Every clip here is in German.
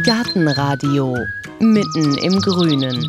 Gartenradio mitten im Grünen.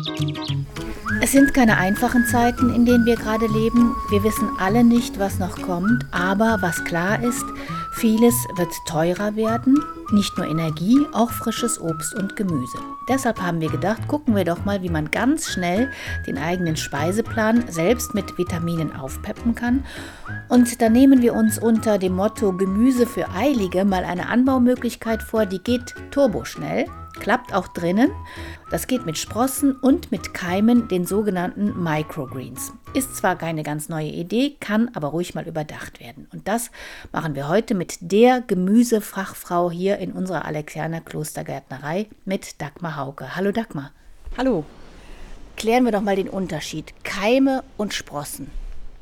Es sind keine einfachen Zeiten, in denen wir gerade leben. Wir wissen alle nicht, was noch kommt. Aber was klar ist, vieles wird teurer werden. Nicht nur Energie, auch frisches Obst und Gemüse. Deshalb haben wir gedacht, gucken wir doch mal, wie man ganz schnell den eigenen Speiseplan selbst mit Vitaminen aufpeppen kann. Und da nehmen wir uns unter dem Motto Gemüse für Eilige mal eine Anbaumöglichkeit vor, die geht turboschnell. Klappt auch drinnen. Das geht mit Sprossen und mit Keimen, den sogenannten Microgreens. Ist zwar keine ganz neue Idee, kann aber ruhig mal überdacht werden. Und das machen wir heute mit der Gemüsefachfrau hier in unserer Alexianer Klostergärtnerei mit Dagmar Hauke. Hallo Dagmar. Hallo. Klären wir doch mal den Unterschied. Keime und Sprossen.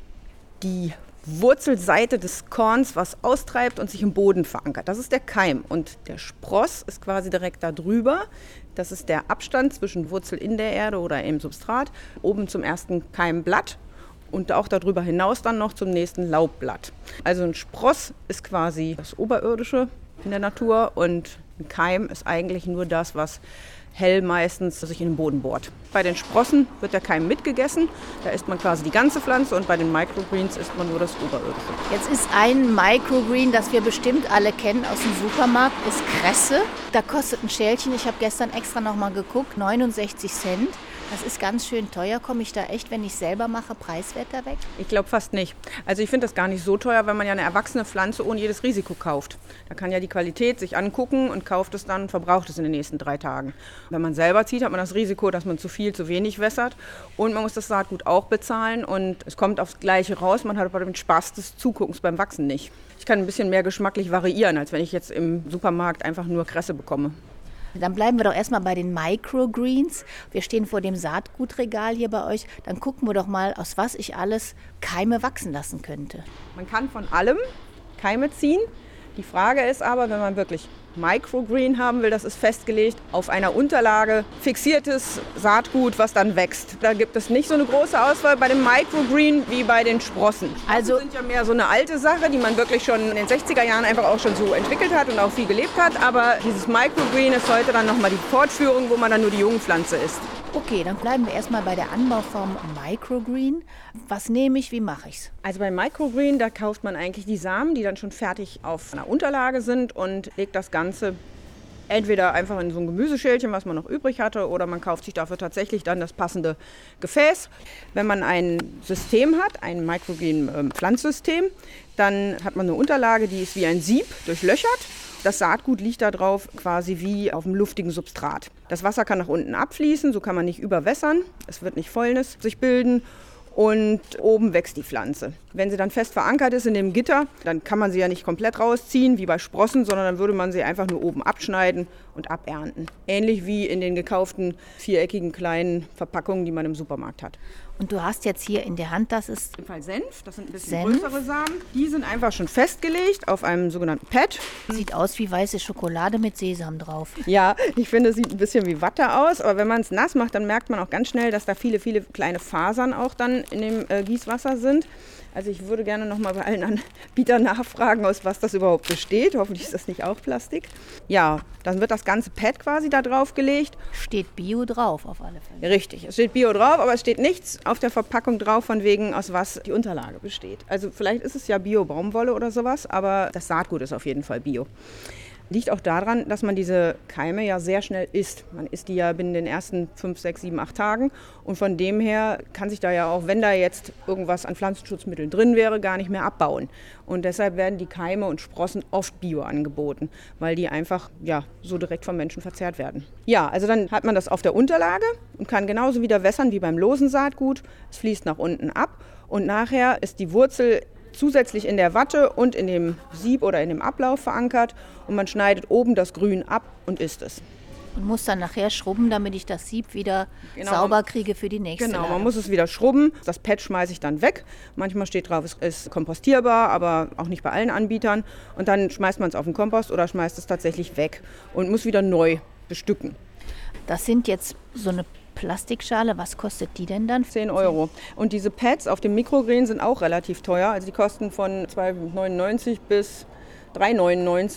Die Wurzelseite des Korns, was austreibt und sich im Boden verankert. Das ist der Keim. Und der Spross ist quasi direkt da drüber. Das ist der Abstand zwischen Wurzel in der Erde oder im Substrat, oben zum ersten Keimblatt und auch darüber hinaus dann noch zum nächsten Laubblatt. Also ein Spross ist quasi das Oberirdische in der Natur und ein Keim ist eigentlich nur das, was hell meistens sich in den Boden bohrt. Bei den Sprossen wird der Keim mitgegessen, da isst man quasi die ganze Pflanze und bei den Microgreens isst man nur das Oberirdische. Jetzt ist ein Microgreen, das wir bestimmt alle kennen aus dem Supermarkt, ist Kresse. Da kostet ein Schälchen, ich habe gestern extra nochmal geguckt, 69 Cent. Das ist ganz schön teuer. Komme ich da echt, wenn ich selber mache, preiswerter weg? Ich glaube fast nicht. Also ich finde das gar nicht so teuer, wenn man ja eine erwachsene Pflanze ohne jedes Risiko kauft. Da kann ja die Qualität sich angucken und kauft es dann, verbraucht es in den nächsten 3 Tagen. Wenn man selber zieht, hat man das Risiko, dass man zu viel, zu wenig wässert. Und man muss das Saatgut auch bezahlen und es kommt aufs Gleiche raus. Man hat aber den Spaß des Zuguckens beim Wachsen nicht. Ich kann ein bisschen mehr geschmacklich variieren, als wenn ich jetzt im Supermarkt einfach nur Kresse bekomme. Dann bleiben wir doch erstmal bei den Microgreens. Wir stehen vor dem Saatgutregal hier bei euch. Dann gucken wir doch mal, aus was ich alles Keime wachsen lassen könnte. Man kann von allem Keime ziehen. Die Frage ist aber, wenn man wirklich Microgreen haben will, das ist festgelegt auf einer Unterlage, fixiertes Saatgut, was dann wächst. Da gibt es nicht so eine große Auswahl bei dem Microgreen wie bei den Sprossen. Also sind ja mehr so eine alte Sache, die man wirklich schon in den 60er Jahren einfach auch schon so entwickelt hat und auch viel gelebt hat. Aber dieses Microgreen ist heute dann nochmal die Fortführung, wo man dann nur die jungen Pflanze isst. Okay, dann bleiben wir erstmal bei der Anbauform Microgreen. Was nehme ich, wie mache ich es? Also beim Microgreen, da kauft man eigentlich die Samen, die dann schon fertig auf einer Unterlage sind und legt das Ganze entweder einfach in so ein Gemüseschälchen, was man noch übrig hatte, oder man kauft sich dafür tatsächlich dann das passende Gefäß. Wenn man ein System hat, ein Microgreen-Pflanzsystem, dann hat man eine Unterlage, die ist wie ein Sieb durchlöchert. Das Saatgut liegt da drauf quasi wie auf einem luftigen Substrat. Das Wasser kann nach unten abfließen, so kann man nicht überwässern. Es wird nicht Fäulnis sich bilden. Und oben wächst die Pflanze. Wenn sie dann fest verankert ist in dem Gitter, dann kann man sie ja nicht komplett rausziehen wie bei Sprossen, sondern dann würde man sie einfach nur oben abschneiden und abernten. Ähnlich wie in den gekauften viereckigen kleinen Verpackungen, die man im Supermarkt hat. Und du hast jetzt hier in der Hand, das ist im Fall Senf, das sind ein bisschen größere Samen. Die sind einfach schon festgelegt auf einem sogenannten Pad. Sieht aus wie weiße Schokolade mit Sesam drauf. Ja, ich finde, es sieht ein bisschen wie Watte aus, aber wenn man es nass macht, dann merkt man auch ganz schnell, dass da viele, viele kleine Fasern auch dann in dem Gießwasser sind. Also ich würde gerne noch mal bei allen Anbietern nachfragen, aus was das überhaupt besteht. Hoffentlich ist das nicht auch Plastik. Ja, dann wird das ganze Pad quasi da drauf gelegt. Steht Bio drauf auf alle Fälle. Richtig, es steht Bio drauf, aber es steht nichts auf der Verpackung drauf, von wegen aus was die Unterlage besteht. Also vielleicht ist es ja Bio-Baumwolle oder sowas, aber das Saatgut ist auf jeden Fall Bio. Liegt auch daran, dass man diese Keime ja sehr schnell isst. Man isst die ja binnen den ersten 5, 6, 7, 8 Tagen. Und von dem her kann sich da ja auch, wenn da jetzt irgendwas an Pflanzenschutzmitteln drin wäre, gar nicht mehr abbauen. Und deshalb werden die Keime und Sprossen oft Bio angeboten, weil die einfach ja, so direkt vom Menschen verzehrt werden. Ja, also dann hat man das auf der Unterlage und kann genauso wieder wässern wie beim losen Saatgut. Es fließt nach unten ab und nachher ist die Wurzel zusätzlich in der Watte und in dem Sieb oder in dem Ablauf verankert und man schneidet oben das Grün ab und isst es. Und muss dann nachher schrubben, damit ich das Sieb wieder sauber kriege für die nächste Genau, Ladung. man muss es wieder schrubben. Das Pad schmeiße ich dann weg. Manchmal steht drauf, es ist kompostierbar, aber auch nicht bei allen Anbietern. Und dann schmeißt man es auf den Kompost oder schmeißt es tatsächlich weg und muss wieder neu bestücken. Das sind jetzt so eine Plastikschale, was kostet die denn dann? 10 €. Und diese Pads auf dem Microgreen sind auch relativ teuer. Also die kosten von 2,99 bis 3,99.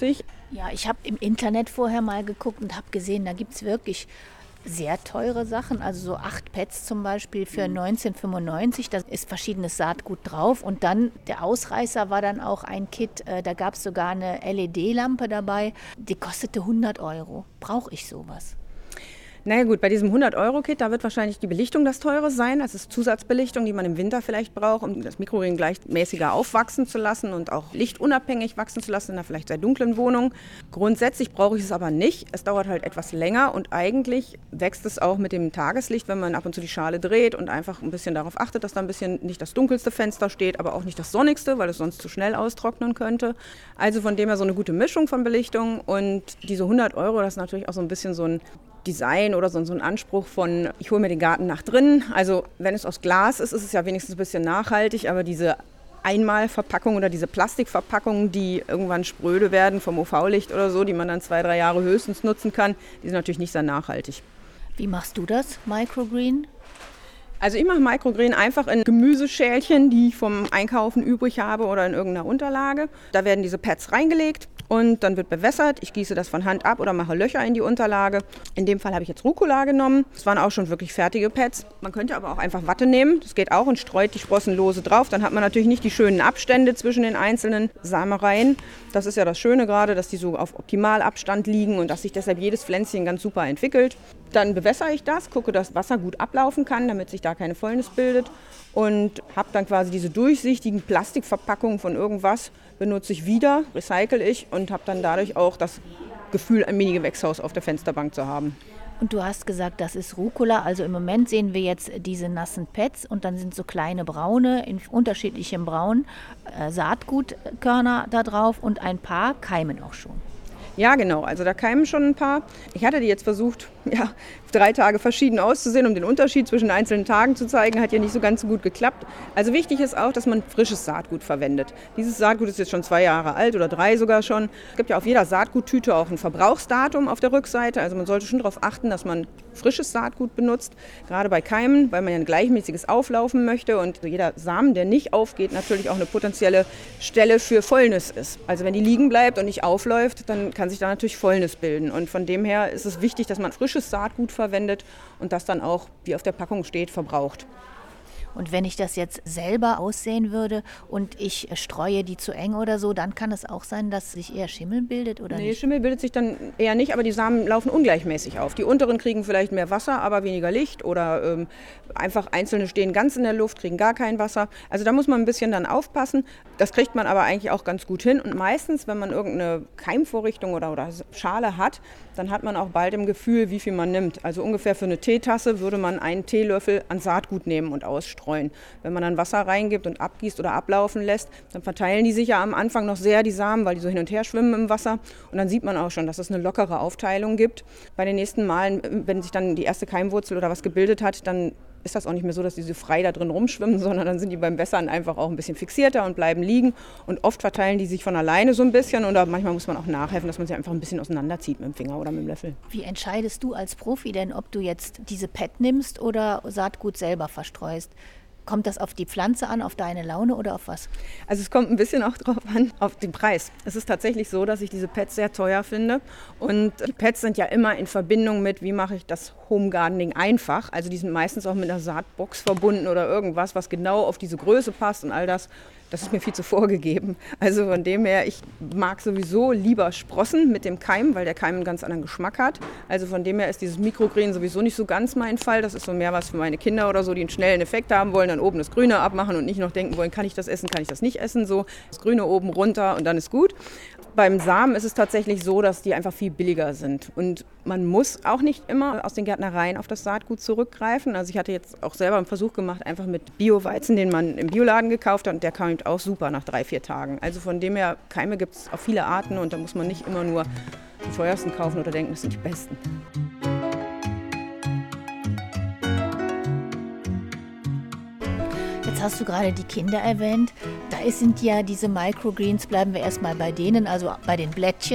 Ja, ich habe im Internet vorher mal geguckt und habe gesehen, da gibt es wirklich sehr teure Sachen, also so 8 Pads zum Beispiel für 19,95, da ist verschiedenes Saatgut drauf und dann der Ausreißer war dann auch ein Kit, da gab es sogar eine LED-Lampe dabei, die kostete 100 €. Brauche ich sowas? Naja gut, bei diesem 100-Euro-Kit, da wird wahrscheinlich die Belichtung das Teure sein. Das ist Zusatzbelichtung, die man im Winter vielleicht braucht, um das Mikrogrün gleichmäßiger aufwachsen zu lassen und auch lichtunabhängig wachsen zu lassen in einer vielleicht sehr dunklen Wohnung. Grundsätzlich brauche ich es aber nicht. Es dauert halt etwas länger und eigentlich wächst es auch mit dem Tageslicht, wenn man ab und zu die Schale dreht und einfach ein bisschen darauf achtet, dass da ein bisschen nicht das dunkelste Fenster steht, aber auch nicht das sonnigste, weil es sonst zu schnell austrocknen könnte. Also von dem her so eine gute Mischung von Belichtung und diese 100 €, das ist natürlich auch so ein bisschen so ein Design oder so ein Anspruch von, ich hole mir den Garten nach drinnen. Also wenn es aus Glas ist, ist es ja wenigstens ein bisschen nachhaltig, aber diese Einmalverpackung oder diese Plastikverpackungen, die irgendwann spröde werden vom UV-Licht oder so, die man dann 2-3 Jahre höchstens nutzen kann, die sind natürlich nicht sehr nachhaltig. Wie machst du das, Microgreen? Also ich mache Microgreen einfach in Gemüseschälchen, die ich vom Einkaufen übrig habe oder in irgendeiner Unterlage. Da werden diese Pads reingelegt. Und dann wird bewässert, ich gieße das von Hand ab oder mache Löcher in die Unterlage. In dem Fall habe ich jetzt Rucola genommen. Das waren auch schon wirklich fertige Pads. Man könnte aber auch einfach Watte nehmen, das geht auch, und streut die Sprossen lose drauf. Dann hat man natürlich nicht die schönen Abstände zwischen den einzelnen Samereien. Das ist ja das Schöne gerade, dass die so auf Optimalabstand liegen und dass sich deshalb jedes Pflänzchen ganz super entwickelt. Dann bewässere ich das, gucke, dass Wasser gut ablaufen kann, damit sich da keine Fäulnis bildet. Und habe dann quasi diese durchsichtigen Plastikverpackungen von irgendwas, benutze ich wieder, recycle ich und habe dann dadurch auch das Gefühl, ein Mini-Gewächshaus auf der Fensterbank zu haben. Und du hast gesagt, das ist Rucola. Also im Moment sehen wir jetzt diese nassen Pads und dann sind so kleine braune, in unterschiedlichem Braun, Saatgutkörner da drauf und ein paar keimen auch schon. Ja, genau. Also da keimen schon ein paar. Ich hatte die jetzt versucht, 3 Tage verschieden auszusehen, um den Unterschied zwischen einzelnen Tagen zu zeigen. Hat ja nicht so ganz so gut geklappt. Also wichtig ist auch, dass man frisches Saatgut verwendet. Dieses Saatgut ist jetzt schon 2 Jahre alt oder 3 sogar schon. Es gibt ja auf jeder Saatguttüte auch ein Verbrauchsdatum auf der Rückseite. Also man sollte schon darauf achten, dass man frisches Saatgut benutzt. Gerade bei Keimen, weil man ja ein gleichmäßiges Auflaufen möchte. Und jeder Samen, der nicht aufgeht, natürlich auch eine potenzielle Stelle für Fäulnis ist. Also wenn die liegen bleibt und nicht aufläuft, dann kann sich da natürlich Fäulnis bilden. Und von dem her ist es wichtig, dass man frisches Saatgut verwendet und das dann auch, wie auf der Packung steht, verbraucht. Und wenn ich das jetzt selber aussehen würde und ich streue die zu eng oder so, dann kann es auch sein, dass sich eher Schimmel bildet oder nicht? Nee, Schimmel bildet sich dann eher nicht, aber die Samen laufen ungleichmäßig auf. Die unteren kriegen vielleicht mehr Wasser, aber weniger Licht oder einfach einzelne stehen ganz in der Luft, kriegen gar kein Wasser. Also da muss man ein bisschen dann aufpassen. Das kriegt man aber eigentlich auch ganz gut hin und meistens, wenn man irgendeine Keimvorrichtung oder Schale hat, dann hat man auch bald im Gefühl, wie viel man nimmt. Also ungefähr für eine Teetasse würde man einen Teelöffel an Saatgut nehmen und ausstreuen. Wenn man dann Wasser reingibt und abgießt oder ablaufen lässt, dann verteilen die sich ja am Anfang noch sehr, die Samen, weil die so hin und her schwimmen im Wasser. Und dann sieht man auch schon, dass es eine lockere Aufteilung gibt. Bei den nächsten Malen, wenn sich dann die erste Keimwurzel oder was gebildet hat, dann ist das auch nicht mehr so, dass die so frei da drin rumschwimmen, sondern dann sind die beim Wässern einfach auch ein bisschen fixierter und bleiben liegen. Und oft verteilen die sich von alleine so ein bisschen oder manchmal muss man auch nachhelfen, dass man sie einfach ein bisschen auseinanderzieht mit dem Finger oder mit dem Löffel. Wie entscheidest du als Profi denn, ob du jetzt diese Pad nimmst oder Saatgut selber verstreust? Kommt das auf die Pflanze an, auf deine Laune oder auf was? Also es kommt ein bisschen auch drauf an, auf den Preis. Es ist tatsächlich so, dass ich diese Pads sehr teuer finde. Und die Pads sind ja immer in Verbindung mit, wie mache ich das Home Gardening einfach. Also die sind meistens auch mit einer Saatbox verbunden oder irgendwas, was genau auf diese Größe passt und all das. Das ist mir viel zu vorgegeben. Also von dem her, ich mag sowieso lieber Sprossen mit dem Keim, weil der Keim einen ganz anderen Geschmack hat. Also von dem her ist dieses Mikrogreen sowieso nicht so ganz mein Fall. Das ist so mehr was für meine Kinder oder so, die einen schnellen Effekt haben wollen, dann oben das Grüne abmachen und nicht noch denken wollen, kann ich das essen, kann ich das nicht essen. So das Grüne oben runter und dann ist gut. Beim Samen ist es tatsächlich so, dass die einfach viel billiger sind. Und man muss auch nicht immer aus den Gärtnereien auf das Saatgut zurückgreifen. Also ich hatte jetzt auch selber einen Versuch gemacht, einfach mit Bio-Weizen, den man im Bioladen gekauft hat. Und der kam auch super nach 3-4 Tagen. Also von dem her, Keime gibt es auf viele Arten und da muss man nicht immer nur die teuersten kaufen oder denken, das sind die besten. Jetzt hast du gerade die Kinder erwähnt. Da sind ja diese Microgreens, bleiben wir erstmal bei denen, also bei den Blättchen. Da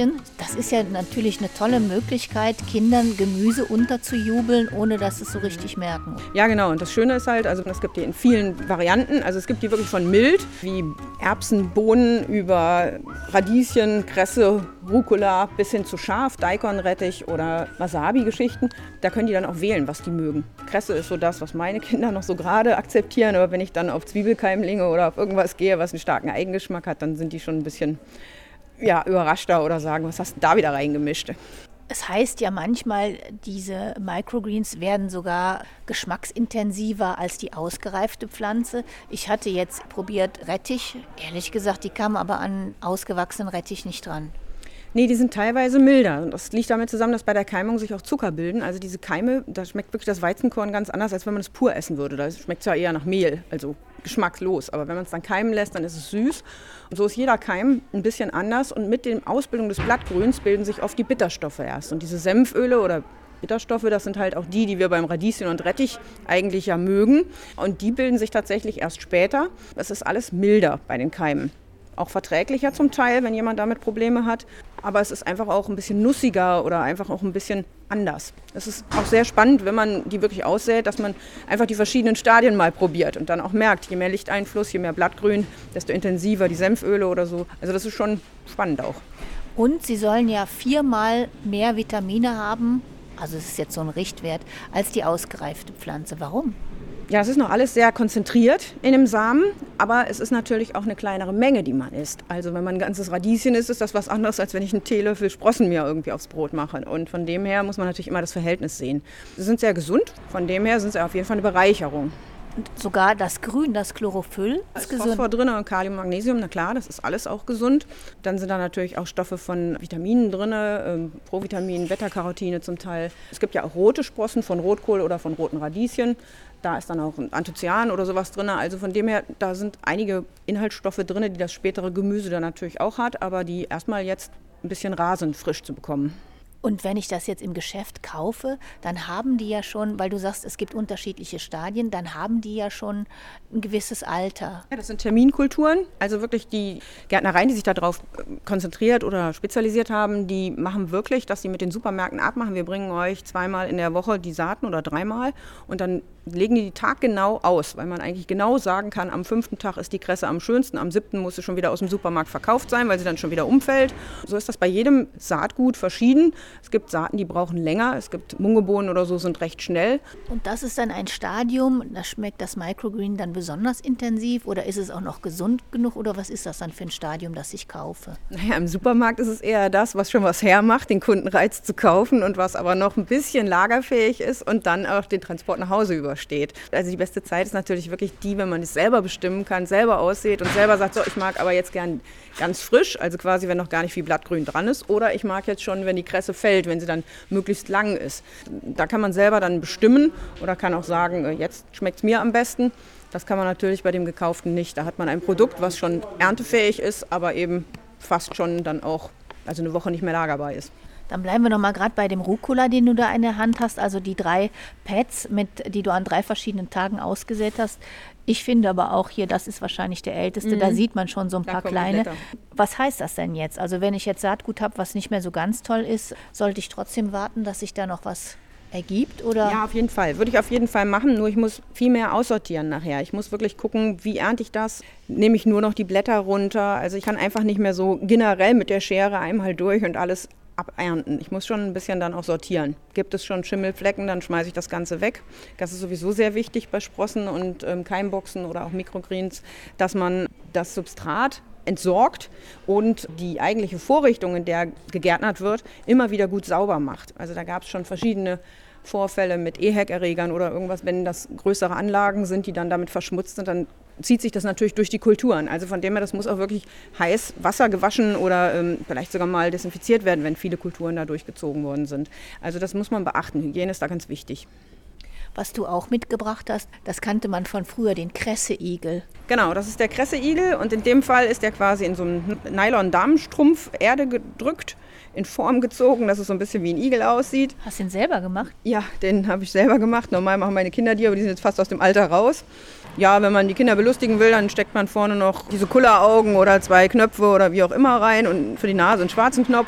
Das ist ja natürlich eine tolle Möglichkeit, Kindern Gemüse unterzujubeln, ohne dass sie es so richtig merken. Ja, genau. Und das Schöne ist halt, also es gibt die in vielen Varianten. Also es gibt die wirklich von mild, wie Erbsen, Bohnen, über Radieschen, Kresse, Rucola bis hin zu scharf, Daikon-Rettich oder Wasabi-Geschichten. Da können die dann auch wählen, was die mögen. Kresse ist so das, was meine Kinder noch so gerade akzeptieren. Aber wenn ich dann auf Zwiebelkeimlinge oder auf irgendwas gehe, was einen starken Eigengeschmack hat, dann sind die schon ein bisschen überraschter oder sagen, was hast du da wieder reingemischt? Es heißt ja manchmal, diese Microgreens werden sogar geschmacksintensiver als die ausgereifte Pflanze. Ich hatte jetzt probiert Rettich. Ehrlich gesagt, die kamen aber an ausgewachsenen Rettich nicht dran. Nee, die sind teilweise milder. Und das liegt damit zusammen, dass bei der Keimung sich auch Zucker bilden. Also diese Keime, da schmeckt wirklich das Weizenkorn ganz anders, als wenn man es pur essen würde. Da schmeckt es ja eher nach Mehl, also geschmackslos. Aber wenn man es dann keimen lässt, dann ist es süß. Und so ist jeder Keim ein bisschen anders. Und mit der Ausbildung des Blattgrüns bilden sich oft die Bitterstoffe erst. Und diese Senföle oder Bitterstoffe, das sind halt auch die wir beim Radieschen und Rettich eigentlich ja mögen. Und die bilden sich tatsächlich erst später. Es ist alles milder bei den Keimen. Auch verträglicher zum Teil, wenn jemand damit Probleme hat. Aber es ist einfach auch ein bisschen nussiger oder einfach auch ein bisschen anders. Es ist auch sehr spannend, wenn man die wirklich aussät, dass man einfach die verschiedenen Stadien mal probiert und dann auch merkt, je mehr Lichteinfluss, je mehr Blattgrün, desto intensiver die Senföle oder so. Also das ist schon spannend auch. Und sie sollen ja 4-mal mehr Vitamine haben, also es ist jetzt so ein Richtwert, als die ausgereifte Pflanze. Warum? Ja, es ist noch alles sehr konzentriert in dem Samen, aber es ist natürlich auch eine kleinere Menge, die man isst. Also wenn man ein ganzes Radieschen isst, ist das was anderes, als wenn ich einen Teelöffel Sprossen mir irgendwie aufs Brot mache. Und von dem her muss man natürlich immer das Verhältnis sehen. Sie sind sehr gesund, von dem her sind sie auf jeden Fall eine Bereicherung. Und sogar das Grün, das Chlorophyll, ist gesund. Phosphor drin und Kalium, Magnesium, na klar, das ist alles auch gesund. Dann sind da natürlich auch Stoffe von Vitaminen drin, Provitamin, Beta-Carotine zum Teil. Es gibt ja auch rote Sprossen von Rotkohl oder von roten Radieschen. Da ist dann auch ein Anthocyan oder sowas drin. Also von dem her, da sind einige Inhaltsstoffe drin, die das spätere Gemüse dann natürlich auch hat, aber die erstmal jetzt ein bisschen rar sind, frisch zu bekommen. Und wenn ich das jetzt im Geschäft kaufe, dann haben die ja schon, weil du sagst, es gibt unterschiedliche Stadien, dann haben die ja schon ein gewisses Alter. Ja, das sind Terminkulturen. Also wirklich die Gärtnereien, die sich darauf konzentriert oder spezialisiert haben, die machen wirklich, dass sie mit den Supermärkten abmachen. Wir bringen euch 2-mal in der Woche die Saaten oder 3-mal und dann legen die taggenau aus, weil man eigentlich genau sagen kann, am 5. Tag ist die Kresse am schönsten, am 7. muss sie schon wieder aus dem Supermarkt verkauft sein, weil sie dann schon wieder umfällt. So ist das bei jedem Saatgut verschieden. Es gibt Saaten, die brauchen länger, es gibt Mungebohnen oder so, sind recht schnell. Und das ist dann ein Stadium, da schmeckt das Microgreen dann besonders intensiv oder ist es auch noch gesund genug oder was ist das dann für ein Stadium, das ich kaufe? Naja, im Supermarkt ist es eher das, was schon was hermacht, den Kundenreiz zu kaufen und was aber noch ein bisschen lagerfähig ist und dann auch den Transport nach Hause übersteht. Also die beste Zeit ist natürlich wirklich die, wenn man es selber bestimmen kann, selber aussät und selber sagt, so, ich mag aber jetzt gern ganz frisch, also quasi, wenn noch gar nicht viel Blattgrün dran ist, oder ich mag jetzt schon, wenn die Kresse fällt, wenn sie dann möglichst lang ist. Da kann man selber dann bestimmen oder kann auch sagen, jetzt schmeckt es mir am besten. Das kann man natürlich bei dem Gekauften nicht. Da hat man ein Produkt, was schon erntefähig ist, aber eben fast schon dann auch, also eine Woche nicht mehr lagerbar ist. Dann bleiben wir noch mal gerade bei dem Rucola, den du da in der Hand hast, also die 3 Pads, die du an 3 verschiedenen Tagen ausgesät hast. Ich finde aber auch hier, das ist wahrscheinlich der älteste, da sieht man schon so ein paar kleine. Was heißt das denn jetzt? Also wenn ich jetzt Saatgut habe, was nicht mehr so ganz toll ist, sollte ich trotzdem warten, dass sich da noch was ergibt? Oder? Ja, auf jeden Fall. Würde ich auf jeden Fall machen, nur ich muss viel mehr aussortieren nachher. Ich muss wirklich gucken, wie ernte ich das? Nehme ich nur noch die Blätter runter? Also ich kann einfach nicht mehr so generell mit der Schere einmal durch und alles abernten. Ich muss schon ein bisschen dann auch sortieren. Gibt es schon Schimmelflecken, dann schmeiße ich das Ganze weg. Das ist sowieso sehr wichtig bei Sprossen und Keimboxen oder auch Mikrogreens, dass man das Substrat entsorgt und die eigentliche Vorrichtung, in der gegärtnert wird, immer wieder gut sauber macht. Also da gab es schon verschiedene Vorfälle mit EHEC-Erregern oder irgendwas, wenn das größere Anlagen sind, die dann damit verschmutzt sind, dann zieht sich das natürlich durch die Kulturen. Also von dem her, das muss auch wirklich heiß Wasser gewaschen oder vielleicht sogar mal desinfiziert werden, wenn viele Kulturen da durchgezogen worden sind. Also das muss man beachten. Hygiene ist da ganz wichtig. Was du auch mitgebracht hast, das kannte man von früher, den Kresseigel. Genau, das ist der Kresseigel und in dem Fall ist der quasi in so einem Nylon-Damenstrumpf Erde gedrückt, in Form gezogen, dass es so ein bisschen wie ein Igel aussieht. Hast du den selber gemacht? Ja, den habe ich selber gemacht. Normal machen meine Kinder die, aber die sind jetzt fast aus dem Alter raus. Ja, wenn man die Kinder belustigen will, dann steckt man vorne noch diese Kulleraugen oder 2 Knöpfe oder wie auch immer rein und für die Nase einen schwarzen Knopf.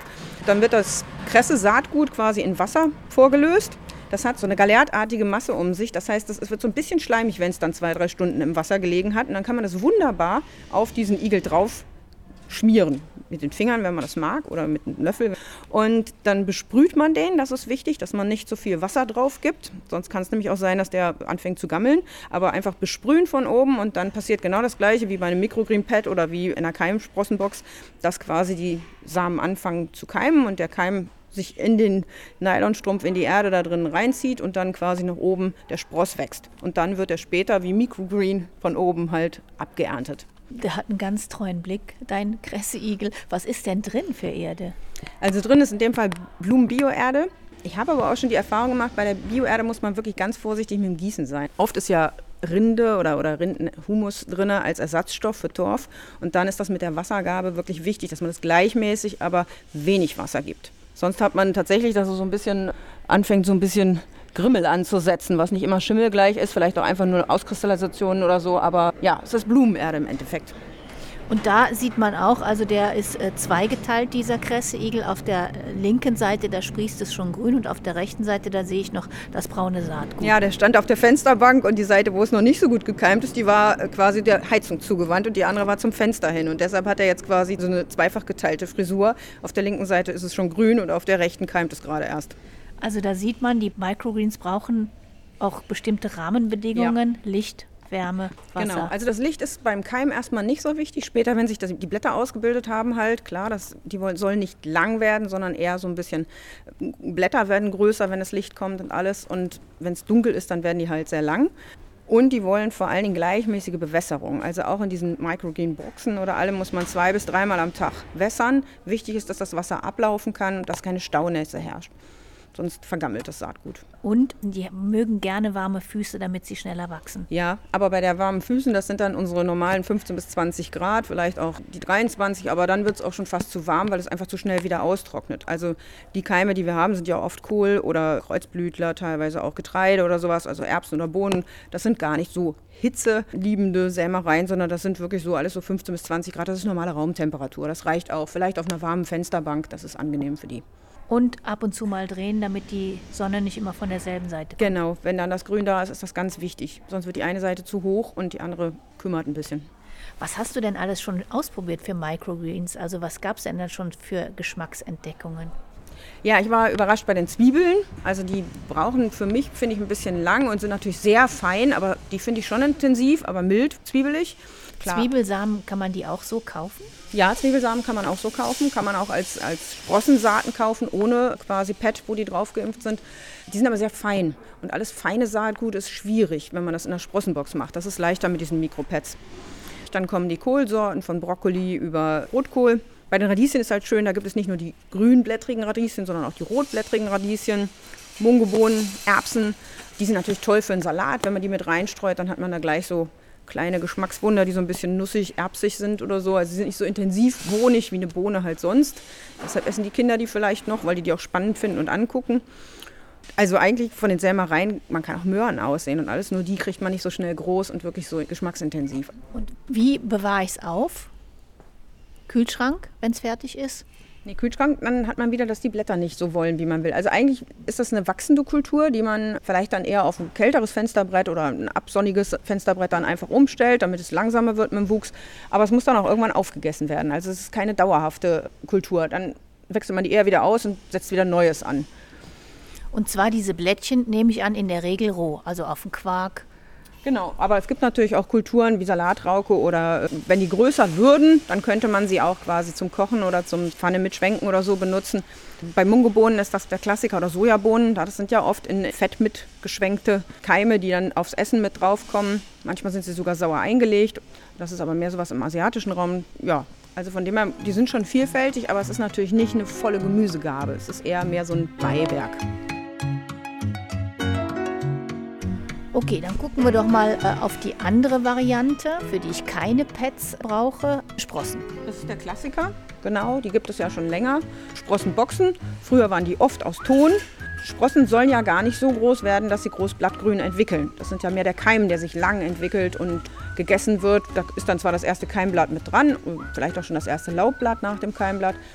Dann wird das Kresse-Saatgut quasi in Wasser vorgelöst. Das hat so eine galertartige Masse um sich. Das heißt, es wird so ein bisschen schleimig, wenn es dann 2-3 Stunden im Wasser gelegen hat. Und dann kann man das wunderbar auf diesen Igel drauf schmieren. Mit den Fingern, wenn man das mag, oder mit einem Löffel. Und dann besprüht man den. Das ist wichtig, dass man nicht so viel Wasser drauf gibt. Sonst kann es nämlich auch sein, dass der anfängt zu gammeln. Aber einfach besprühen von oben und dann passiert genau das Gleiche wie bei einem Microgreen-Pad oder wie in einer Keimsprossenbox, dass quasi die Samen anfangen zu keimen und der Keim sich in den Nylonstrumpf, in die Erde da drin reinzieht und dann quasi nach oben der Spross wächst. Und dann wird er später wie Microgreen von oben halt abgeerntet. Der hat einen ganz treuen Blick, dein Kresse-Igel. Was ist denn drin für Erde? Also drin ist in dem Fall Blumen-Bio-Erde. Ich habe aber auch schon die Erfahrung gemacht, bei der Bio-Erde muss man wirklich ganz vorsichtig mit dem Gießen sein. Oft ist ja Rinde oder Rindenhumus drin als Ersatzstoff für Torf. Und dann ist das mit der Wassergabe wirklich wichtig, dass man das gleichmäßig, aber wenig Wasser gibt. Sonst hat man tatsächlich, dass es so ein bisschen anfängt, so ein bisschen Grimmel anzusetzen, was nicht immer schimmelgleich ist, vielleicht auch einfach nur Auskristallisationen oder so, aber ja, es ist Blumenerde im Endeffekt. Und da sieht man auch, also der ist zweigeteilt, dieser Kresse-Igel. Auf der linken Seite, da sprießt es schon grün und auf der rechten Seite, da sehe ich noch das braune Saatgut. Ja, der stand auf der Fensterbank und die Seite, wo es noch nicht so gut gekeimt ist, die war quasi der Heizung zugewandt und die andere war zum Fenster hin. Und deshalb hat er jetzt quasi so eine zweifach geteilte Frisur. Auf der linken Seite ist es schon grün und auf der rechten keimt es gerade erst. Also da sieht man, die Microgreens brauchen auch bestimmte Rahmenbedingungen, ja. Licht, Wärme, Wasser. Genau, also das Licht ist beim Keim erstmal nicht so wichtig. Später, wenn sich die Blätter ausgebildet haben, halt klar, die sollen nicht lang werden, sondern eher so ein bisschen, Blätter werden größer, wenn das Licht kommt und alles. Und wenn es dunkel ist, dann werden die halt sehr lang. Und die wollen vor allen Dingen gleichmäßige Bewässerung. Also auch in diesen Microgreen-Boxen oder allem muss man 2- bis 3-mal am Tag wässern. Wichtig ist, dass das Wasser ablaufen kann und dass keine Staunässe herrscht. Sonst vergammelt das Saatgut. Und die mögen gerne warme Füße, damit sie schneller wachsen. Ja, aber bei der warmen Füßen, das sind dann unsere normalen 15 bis 20 Grad, vielleicht auch die 23, aber dann wird es auch schon fast zu warm, weil es einfach zu schnell wieder austrocknet. Also die Keime, die wir haben, sind ja oft Kohl oder Kreuzblütler, teilweise auch Getreide oder sowas, also Erbsen oder Bohnen. Das sind gar nicht so hitzeliebende Sämereien, sondern das sind wirklich so alles so 15 bis 20 Grad. Das ist normale Raumtemperatur, das reicht auch. Vielleicht auf einer warmen Fensterbank, das ist angenehm für die. Und ab und zu mal drehen, damit die Sonne nicht immer von derselben Seite kommt. Genau, wenn dann das Grün da ist, ist das ganz wichtig. Sonst wird die eine Seite zu hoch und die andere kümmert ein bisschen. Was hast du denn alles schon ausprobiert für Microgreens? Also was gab es denn dann schon für Geschmacksentdeckungen? Ja, ich war überrascht bei den Zwiebeln. Also die brauchen für mich, finde ich, ein bisschen lang und sind natürlich sehr fein, aber die finde ich schon intensiv, aber mild, zwiebelig. Klar. Zwiebelsamen, kann man die auch so kaufen? Ja, Zwiebelsamen kann man auch so kaufen, kann man auch als Sprossensaaten kaufen, ohne quasi Pad, wo die drauf geimpft sind. Die sind aber sehr fein und alles feine Saatgut ist schwierig, wenn man das in der Sprossenbox macht. Das ist leichter mit diesen Mikropads. Dann kommen die Kohlsorten von Brokkoli über Rotkohl. Bei den Radieschen ist halt schön, da gibt es nicht nur die grünblättrigen Radieschen, sondern auch die rotblättrigen Radieschen, Mungobohnen, Erbsen. Die sind natürlich toll für einen Salat. Wenn man die mit reinstreut, dann hat man da gleich so kleine Geschmackswunder, die so ein bisschen nussig, erbsig sind oder so. Also sie sind nicht so intensiv bohnig wie eine Bohne halt sonst. Deshalb essen die Kinder die vielleicht noch, weil die auch spannend finden und angucken. Also eigentlich von den Sämereien, man kann auch Möhren aussehen und alles, nur die kriegt man nicht so schnell groß und wirklich so geschmacksintensiv. Und wie bewahre ich es auf? Kühlschrank, wenn es fertig ist? Nee, Kühlschrank, dann hat man wieder, dass die Blätter nicht so wollen, wie man will. Also eigentlich ist das eine wachsende Kultur, die man vielleicht dann eher auf ein kälteres Fensterbrett oder ein absonniges Fensterbrett dann einfach umstellt, damit es langsamer wird mit dem Wuchs. Aber es muss dann auch irgendwann aufgegessen werden. Also es ist keine dauerhafte Kultur. Dann wechselt man die eher wieder aus und setzt wieder Neues an. Und zwar diese Blättchen, nehme ich an, in der Regel roh, also auf dem Quark. Genau, aber es gibt natürlich auch Kulturen wie Salatrauke oder wenn die größer würden, dann könnte man sie auch quasi zum Kochen oder zum Pfanne mit Schwenken oder so benutzen. Bei Mungobohnen ist das der Klassiker oder Sojabohnen, das sind ja oft in Fett mitgeschwenkte Keime, die dann aufs Essen mit draufkommen. Manchmal sind sie sogar sauer eingelegt, das ist aber mehr sowas im asiatischen Raum. Ja, also von dem her, die sind schon vielfältig, aber es ist natürlich nicht eine volle Gemüsegabe, es ist eher mehr so ein Beiwerk. Okay, dann gucken wir doch mal auf die andere Variante, für die ich keine Pads brauche, Sprossen. Das ist der Klassiker, genau, die gibt es ja schon länger. Sprossenboxen, früher waren die oft aus Ton. Sprossen sollen ja gar nicht so groß werden, dass sie groß blattgrün entwickeln. Das sind ja mehr der Keim, der sich lang entwickelt und gegessen wird. Da ist dann zwar das erste Keimblatt mit dran, vielleicht auch schon das erste Laubblatt nach dem Keimblatt.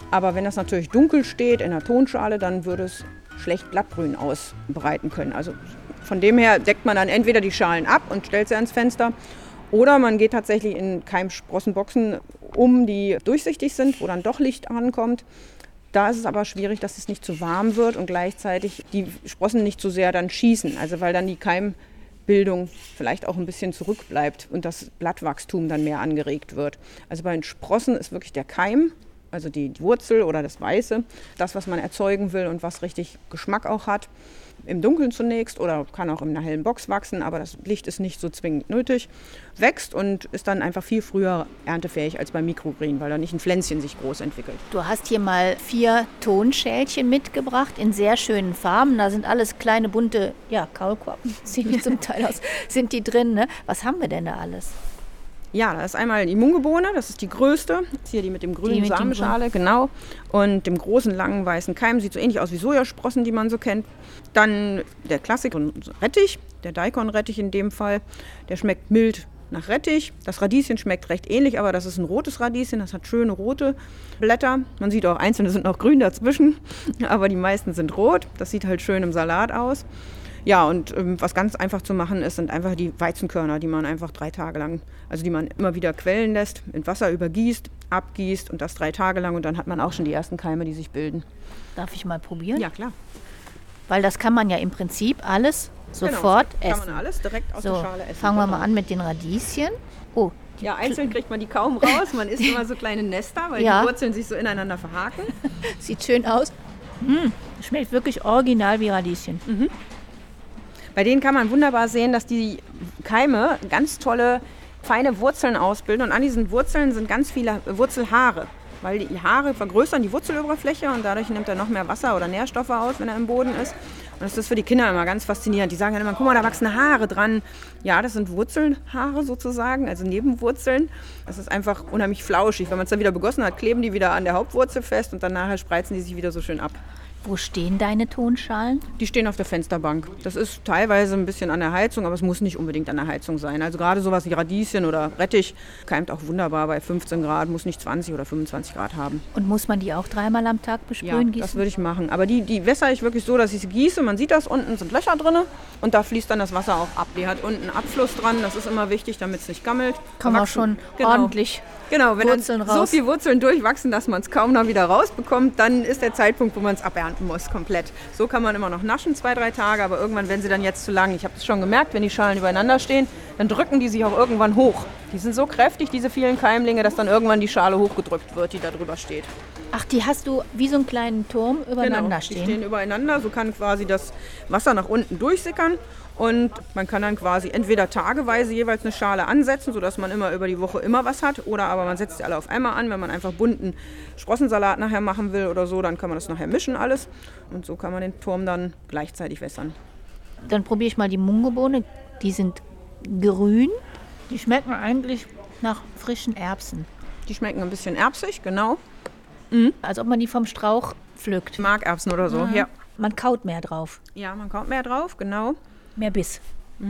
Aber wenn das natürlich dunkel steht in der Tonschale, dann würde es schlecht Blattgrün ausbreiten können. Also von dem her deckt man dann entweder die Schalen ab und stellt sie ans Fenster oder man geht tatsächlich in Keimsprossenboxen die durchsichtig sind, wo dann doch Licht ankommt. Da ist es aber schwierig, dass es nicht zu warm wird und gleichzeitig die Sprossen nicht zu sehr dann schießen. Also weil dann die Keimbildung vielleicht auch ein bisschen zurückbleibt und das Blattwachstum dann mehr angeregt wird. Also bei den Sprossen ist wirklich der Keim, also die Wurzel oder das Weiße, das, was man erzeugen will und was richtig Geschmack auch hat. Im Dunkeln zunächst oder kann auch in einer hellen Box wachsen, aber das Licht ist nicht so zwingend nötig. Wächst und ist dann einfach viel früher erntefähig als beim Mikrogreen, weil da nicht ein Pflänzchen sich groß entwickelt. Du hast hier mal 4 Tonschälchen mitgebracht in sehr schönen Farben. Da sind alles kleine bunte, Kaulquappen, sieht die zum Teil aus, sind die drin. Ne? Was haben wir denn da alles? Ja, da ist einmal die Mungebohne, das ist die größte. Das ist hier die mit dem grünen Samenschale, genau. Und dem großen, langen, weißen Keim. Sieht so ähnlich aus wie Sojasprossen, die man so kennt. Dann der Klassiker Rettich, der Daikon-Rettich in dem Fall. Der schmeckt mild nach Rettich. Das Radieschen schmeckt recht ähnlich, aber das ist ein rotes Radieschen. Das hat schöne rote Blätter. Man sieht auch, einzelne sind noch grün dazwischen, aber die meisten sind rot. Das sieht halt schön im Salat aus. Ja, und was ganz einfach zu machen ist, sind einfach die Weizenkörner, die man einfach 3 Tage lang, also die man immer wieder quellen lässt, in Wasser übergießt, abgießt und das 3 Tage lang und dann hat man auch schon die ersten Keime, die sich bilden. Darf ich mal probieren? Ja, klar. Weil das kann man ja im Prinzip alles sofort essen. Kann man alles direkt aus der Schale essen. Fangen wir mal an mit den Radieschen. Oh, ja, einzeln kriegt man die kaum raus. Man isst immer so kleine Nester, weil die Wurzeln sich so ineinander verhaken. Sieht schön aus. Schmeckt wirklich original wie Radieschen. Mhm. Bei denen kann man wunderbar sehen, dass die Keime ganz tolle, feine Wurzeln ausbilden. Und an diesen Wurzeln sind ganz viele Wurzelhaare. Weil die Haare vergrößern die Wurzeloberfläche und dadurch nimmt er noch mehr Wasser oder Nährstoffe aus, wenn er im Boden ist. Und das ist für die Kinder immer ganz faszinierend. Die sagen dann immer, guck mal, da wachsen Haare dran. Ja, das sind Wurzelhaare sozusagen, also Nebenwurzeln. Das ist einfach unheimlich flauschig. Wenn man es dann wieder begossen hat, kleben die wieder an der Hauptwurzel fest und dann nachher spreizen die sich wieder so schön ab. Wo stehen deine Tonschalen? Die stehen auf der Fensterbank. Das ist teilweise ein bisschen an der Heizung, aber es muss nicht unbedingt an der Heizung sein. Also gerade sowas wie Radieschen oder Rettich keimt auch wunderbar bei 15 Grad, muss nicht 20 oder 25 Grad haben. Und muss man die auch 3-mal am Tag besprühen, gießen? Ja, das würde ich machen. Aber die wässere ich wirklich so, dass ich sie gieße. Man sieht das, unten sind Löcher drin und da fließt dann das Wasser auch ab. Die hat unten Abfluss dran, das ist immer wichtig, damit es nicht gammelt. Kann man schon ordentlich wenn Wurzeln dann so viele Wurzeln durchwachsen, dass man es kaum noch wieder rausbekommt, dann ist der Zeitpunkt, wo man es abernten muss, komplett. So kann man immer noch naschen, 2-3 Tage, aber irgendwann werden sie dann jetzt zu lang. Ich habe es schon gemerkt, wenn die Schalen übereinander stehen, dann drücken die sich auch irgendwann hoch. Die sind so kräftig, diese vielen Keimlinge, dass dann irgendwann die Schale hochgedrückt wird, die da drüber steht. Ach, die hast du wie so einen kleinen Turm übereinander stehen? Die stehen übereinander, so kann quasi das Wasser nach unten durchsickern. Und man kann dann quasi entweder tageweise jeweils eine Schale ansetzen, sodass man immer über die Woche immer was hat. Oder aber man setzt sie alle auf einmal an, wenn man einfach bunten Sprossensalat nachher machen will oder so. Dann kann man das nachher mischen alles. Und so kann man den Turm dann gleichzeitig wässern. Dann probiere ich mal die Mungebohne. Die sind grün. Die schmecken eigentlich nach frischen Erbsen. Die schmecken ein bisschen erbsig, genau. Als ob man die vom Strauch pflückt. Markerbsen oder so, ja. Man kaut mehr drauf. Ja, man kaut mehr drauf, genau. Mehr Biss.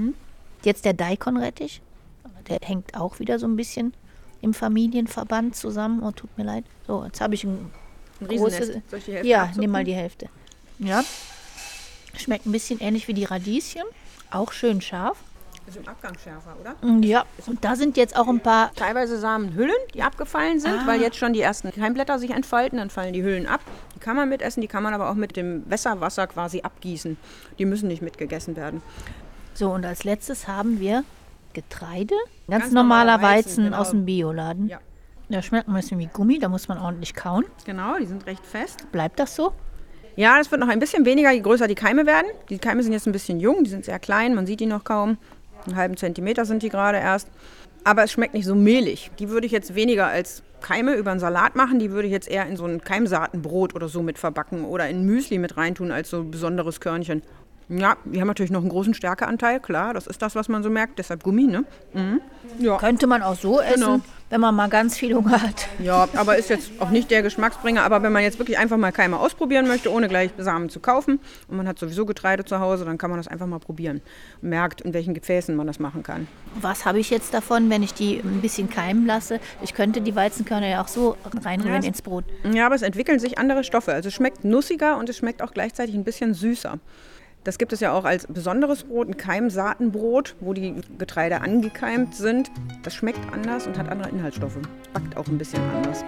Jetzt der Daikon-Rettich. Der hängt auch wieder so ein bisschen im Familienverband zusammen. Oh, tut mir leid. So, jetzt habe ich ein großes... Soll ich die Hälfte Ja, nimm mal die Hälfte. Ja. Schmeckt ein bisschen ähnlich wie die Radieschen. Auch schön scharf. Ist im Abgang schärfer, oder? Ja, und da sind jetzt auch ein paar... Teilweise Samenhüllen, die abgefallen sind, weil jetzt schon die ersten Keimblätter sich entfalten. Dann fallen die Hüllen ab. Die kann man mitessen, die kann man aber auch mit dem Wässerwasser quasi abgießen. Die müssen nicht mitgegessen werden. So, und als letztes haben wir Getreide. Ganz normaler Weizen genau. Aus dem Bioladen. Ja. Der schmeckt ein bisschen wie Gummi, da muss man ordentlich kauen. Genau, die sind recht fest. Bleibt das so? Ja, das wird noch ein bisschen weniger, je größer die Keime werden. Die Keime sind jetzt ein bisschen jung, die sind sehr klein, man sieht die noch kaum. Einen halben Zentimeter sind die gerade erst. Aber es schmeckt nicht so mehlig. Die würde ich jetzt weniger als Keime über einen Salat machen. Die würde ich jetzt eher in so ein Keimsaatenbrot oder so mit verbacken oder in Müsli mit reintun als so ein besonderes Körnchen. Ja, die haben natürlich noch einen großen Stärkeanteil, klar. Das ist das, was man so merkt, deshalb Gummi, ne? Mhm. Ja. Könnte man auch so essen, Genau. wenn man mal ganz viel Hunger hat. Ja, aber ist jetzt auch nicht der Geschmacksbringer. Aber wenn man jetzt wirklich einfach mal Keime ausprobieren möchte, ohne gleich Samen zu kaufen und man hat sowieso Getreide zu Hause, dann kann man das einfach mal probieren und merkt, in welchen Gefäßen man das machen kann. Was habe ich jetzt davon, wenn ich die ein bisschen keimen lasse? Ich könnte die Weizenkörner ja auch so reinrühren ins Brot. Ja, aber es entwickeln sich andere Stoffe. Also es schmeckt nussiger und es schmeckt auch gleichzeitig ein bisschen süßer. Das gibt es ja auch als besonderes Brot, ein Keimsaatenbrot, wo die Getreide angekeimt sind. Das schmeckt anders und hat andere Inhaltsstoffe. Backt auch ein bisschen anders.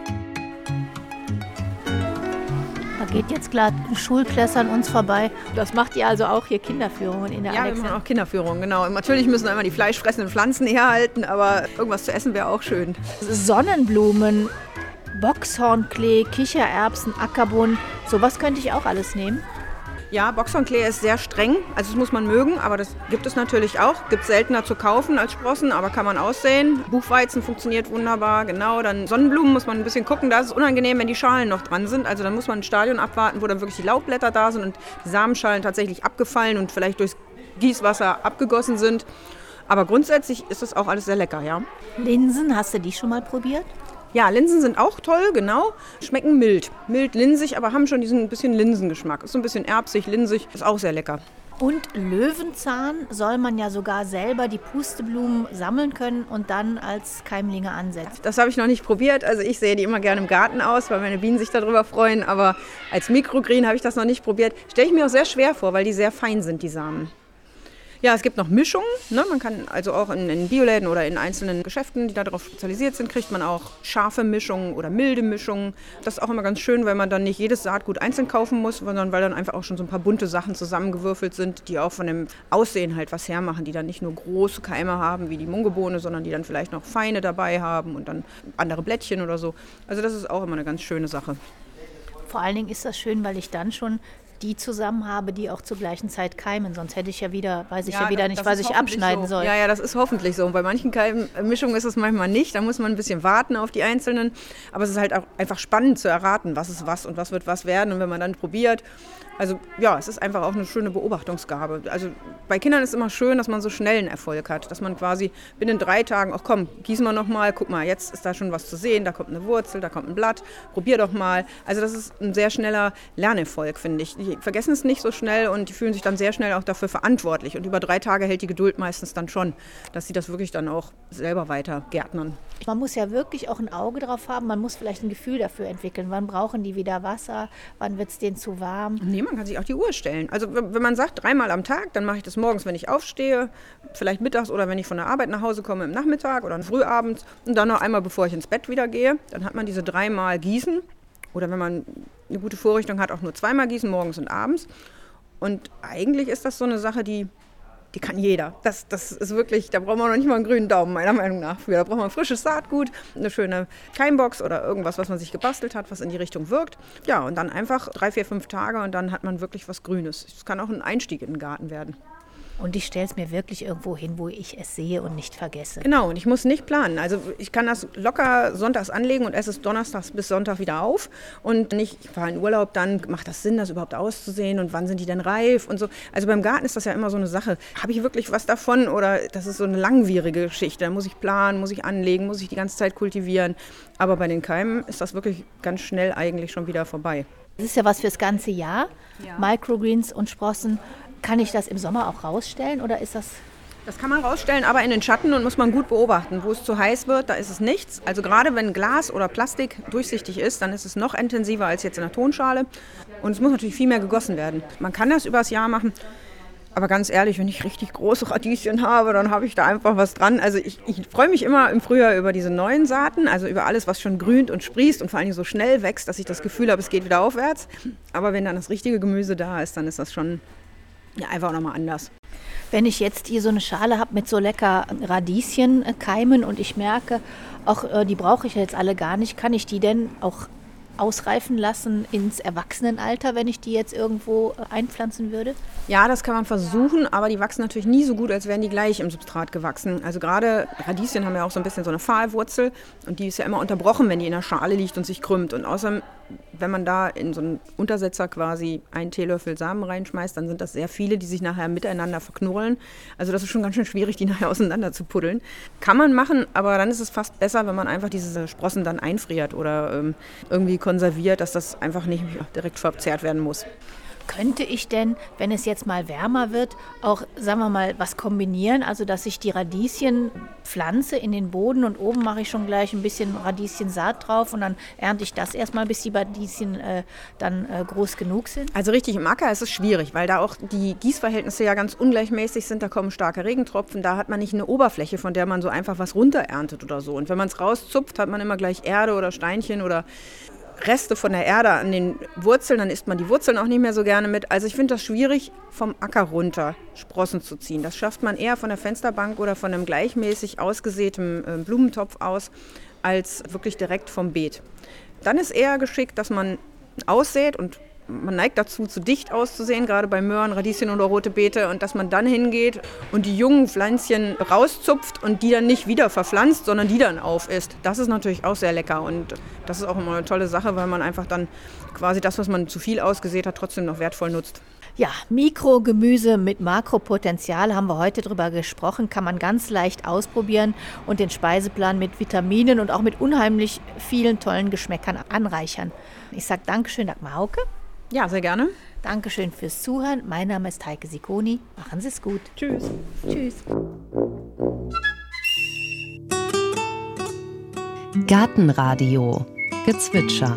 Da geht jetzt gerade ein Schulklasse an uns vorbei. Das macht ihr also auch hier Kinderführungen in der Ja, wir Alexa? machen auch Kinderführungen, genau. Und natürlich müssen wir immer die fleischfressenden Pflanzen herhalten, aber irgendwas zu essen wäre auch schön. Sonnenblumen, Boxhornklee, Kichererbsen, Ackerbohnen, sowas könnte ich auch alles nehmen. Ja, Boxhornklee ist sehr streng, also das muss man mögen, aber das gibt es natürlich auch. Gibt es seltener zu kaufen als Sprossen, aber kann man aussehen. Buchweizen funktioniert wunderbar, genau. Dann Sonnenblumen muss man ein bisschen gucken, da ist es unangenehm, wenn die Schalen noch dran sind. Also dann muss man ein Stadion abwarten, wo dann wirklich die Laubblätter da sind und die Samenschalen tatsächlich abgefallen und vielleicht durchs Gießwasser abgegossen sind. Aber grundsätzlich ist das auch alles sehr lecker, ja. Linsen, hast du die schon mal probiert? Ja, Linsen sind auch toll, genau. Schmecken mild. Mild linsig, aber haben schon diesen bisschen Linsengeschmack. Ist so ein bisschen erbsig, linsig, ist auch sehr lecker. Und Löwenzahn soll man ja sogar selber die Pusteblumen sammeln können und dann als Keimlinge ansetzen. Das habe ich noch nicht probiert. Also ich sehe die immer gerne im Garten aus, weil meine Bienen sich darüber freuen. Aber als Mikrogreen habe ich das noch nicht probiert. Stelle ich mir auch sehr schwer vor, weil die sehr fein sind, die Samen. Ja, es gibt noch Mischungen. Ne? Man kann also auch in Bioläden oder in einzelnen Geschäften, die darauf spezialisiert sind, kriegt man auch scharfe Mischungen oder milde Mischungen. Das ist auch immer ganz schön, weil man dann nicht jedes Saatgut einzeln kaufen muss, sondern weil dann einfach auch schon so ein paar bunte Sachen zusammengewürfelt sind, die auch von dem Aussehen halt was hermachen, die dann nicht nur große Keime haben wie die Mungebohne, sondern die dann vielleicht noch feine dabei haben und dann andere Blättchen oder so. Also das ist auch immer eine ganz schöne Sache. Vor allen Dingen ist das schön, weil ich dann schon die zusammen habe, die auch zur gleichen Zeit keimen. Sonst hätte ich ja wieder, weiß ich ja wieder nicht, was ich abschneiden soll. Ja, das ist hoffentlich so. Und bei manchen Keimmischungen ist es manchmal nicht. Da muss man ein bisschen warten auf die einzelnen. Aber es ist halt auch einfach spannend zu erraten, was ist was und was wird was werden. Und wenn man dann probiert, also ja, es ist einfach auch eine schöne Beobachtungsgabe. Also bei Kindern ist es immer schön, dass man so schnell einen Erfolg hat. Dass man quasi binnen 3 Tagen, ach komm, gießen wir noch mal, guck mal, jetzt ist da schon was zu sehen, da kommt eine Wurzel, da kommt ein Blatt, probier doch mal. Also das ist ein sehr schneller Lernerfolg, finde ich. Die vergessen es nicht so schnell und die fühlen sich dann sehr schnell auch dafür verantwortlich. Und über 3 Tage hält die Geduld meistens dann schon, dass sie das wirklich dann auch selber weiter gärtnern. Man muss ja wirklich auch ein Auge drauf haben, man muss vielleicht ein Gefühl dafür entwickeln. Wann brauchen die wieder Wasser, wann wird es denen zu warm? Nee, man kann sich auch die Uhr stellen. Also wenn man sagt, 3-mal am Tag, dann mache ich das morgens, wenn ich aufstehe, vielleicht mittags oder wenn ich von der Arbeit nach Hause komme im Nachmittag oder frühabends und dann noch einmal, bevor ich ins Bett wieder gehe. Dann hat man diese 3-mal Gießen oder wenn man eine gute Vorrichtung hat, auch nur 2-mal Gießen, morgens und abends. Und eigentlich ist das so eine Sache, die kann jeder. Das ist wirklich, da braucht man noch nicht mal einen grünen Daumen, meiner Meinung nach. Da braucht man frisches Saatgut, eine schöne Keimbox oder irgendwas, was man sich gebastelt hat, was in die Richtung wirkt. Ja, und dann einfach 3, 4, 5 Tage und dann hat man wirklich was Grünes. Es kann auch ein Einstieg in den Garten werden. Und ich stelle es mir wirklich irgendwo hin, wo ich es sehe und nicht vergesse. Genau, und ich muss nicht planen. Also ich kann das locker sonntags anlegen und esse es donnerstags bis Sonntag wieder auf. Und nicht, ich fahre in Urlaub, dann macht das Sinn, das überhaupt auszusehen und wann sind die denn reif und so. Also beim Garten ist das ja immer so eine Sache. Habe ich wirklich was davon oder das ist so eine langwierige Geschichte. Da muss ich planen, muss ich anlegen, muss ich die ganze Zeit kultivieren. Aber bei den Keimen ist das wirklich ganz schnell eigentlich schon wieder vorbei. Das ist ja was fürs ganze Jahr, ja. Microgreens und Sprossen. Kann ich das im Sommer auch rausstellen oder ist das... Das kann man rausstellen, aber in den Schatten und muss man gut beobachten. Wo es zu heiß wird, da ist es nichts. Also gerade wenn Glas oder Plastik durchsichtig ist, dann ist es noch intensiver als jetzt in der Tonschale. Und es muss natürlich viel mehr gegossen werden. Man kann das übers Jahr machen, aber ganz ehrlich, wenn ich richtig große Radieschen habe, dann habe ich da einfach was dran. Also ich freue mich immer im Frühjahr über diese neuen Saaten, also über alles, was schon grünt und sprießt und vor allem so schnell wächst, dass ich das Gefühl habe, es geht wieder aufwärts. Aber wenn dann das richtige Gemüse da ist, dann ist das schon... Ja, einfach nochmal anders. Wenn ich jetzt hier so eine Schale habe mit so lecker Radieschenkeimen und ich merke, auch die brauche ich jetzt alle gar nicht, kann ich die denn auch ausreifen lassen ins Erwachsenenalter, wenn ich die jetzt irgendwo einpflanzen würde? Ja, das kann man versuchen, aber die wachsen natürlich nie so gut, als wären die gleich im Substrat gewachsen. Also gerade Radieschen haben ja auch so ein bisschen so eine Pfahlwurzel und die ist ja immer unterbrochen, wenn die in der Schale liegt und sich krümmt. Und außerdem wenn man da in so einen Untersetzer quasi einen Teelöffel Samen reinschmeißt, dann sind das sehr viele, die sich nachher miteinander verknurren. Also das ist schon ganz schön schwierig, die nachher auseinander zu puddeln. Kann man machen, aber dann ist es fast besser, wenn man einfach diese Sprossen dann einfriert oder irgendwie konserviert, dass das einfach nicht direkt verzehrt werden muss. Könnte ich denn, wenn es jetzt mal wärmer wird, auch, sagen wir mal, was kombinieren? Also, dass ich die Radieschen pflanze in den Boden und oben mache ich schon gleich ein bisschen Radieschensaat drauf und dann ernte ich das erstmal, bis die Radieschen dann groß genug sind? Also richtig, im Acker ist es schwierig, weil da auch die Gießverhältnisse ja ganz ungleichmäßig sind. Da kommen starke Regentropfen, da hat man nicht eine Oberfläche, von der man so einfach was runtererntet oder so. Und wenn man es rauszupft, hat man immer gleich Erde oder Steinchen oder Reste von der Erde an den Wurzeln, dann isst man die Wurzeln auch nicht mehr so gerne mit. Also ich finde das schwierig, vom Acker runter Sprossen zu ziehen. Das schafft man eher von der Fensterbank oder von einem gleichmäßig ausgesäten Blumentopf aus, als wirklich direkt vom Beet. Dann ist eher geschickt, dass man aussät und man neigt dazu, zu dicht auszusehen, gerade bei Möhren, Radieschen oder rote Beete, und dass man dann hingeht und die jungen Pflänzchen rauszupft und die dann nicht wieder verpflanzt, sondern die dann aufisst. Das ist natürlich auch sehr lecker und das ist auch immer eine tolle Sache, weil man einfach dann quasi das, was man zu viel ausgesät hat, trotzdem noch wertvoll nutzt. Ja, Mikrogemüse mit Makropotenzial haben wir heute drüber gesprochen, kann man ganz leicht ausprobieren und den Speiseplan mit Vitaminen und auch mit unheimlich vielen tollen Geschmäckern anreichern. Ich sage Dankeschön, Dagmar Hauke. Ja, sehr gerne. Dankeschön fürs Zuhören. Mein Name ist Heike Sicconi. Machen Sie es gut. Tschüss. Tschüss. Gartenradio Gezwitscher.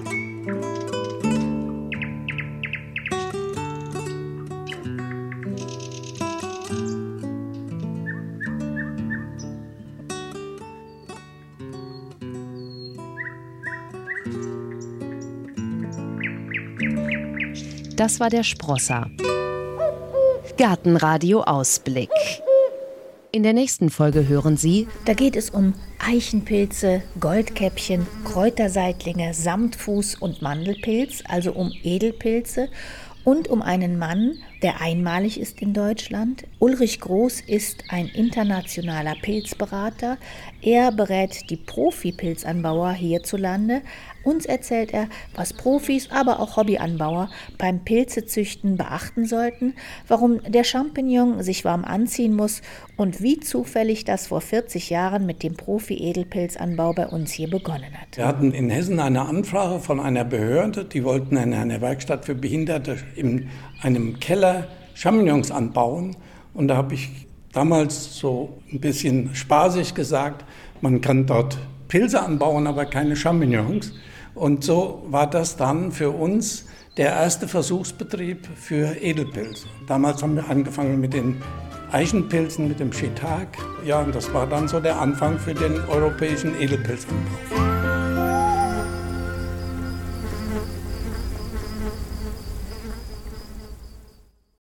Das war der Sprosser. Gartenradio Ausblick. In der nächsten Folge hören Sie: Da geht es um Eichenpilze, Goldkäppchen, Kräuterseitlinge, Samtfuß und Mandelpilz, also um Edelpilze, und um einen Mann, der einmalig ist in Deutschland. Ulrich Groß ist ein internationaler Pilzberater. Er berät die Profi-Pilzanbauer hierzulande. Uns erzählt er, was Profis, aber auch Hobbyanbauer beim Pilzezüchten beachten sollten, warum der Champignon sich warm anziehen muss und wie zufällig das vor 40 Jahren mit dem Profi-Edelpilzanbau bei uns hier begonnen hat. Wir hatten in Hessen eine Anfrage von einer Behörde, die wollten in einer Werkstatt für Behinderte in einem Keller Champignons anbauen. Und da habe ich damals so ein bisschen spaßig gesagt, man kann dort Pilze anbauen, aber keine Champignons. Und so war das dann für uns der erste Versuchsbetrieb für Edelpilze. Damals haben wir angefangen mit den Eichenpilzen, mit dem Shiitake. Ja, und das war dann so der Anfang für den europäischen Edelpilzanbau.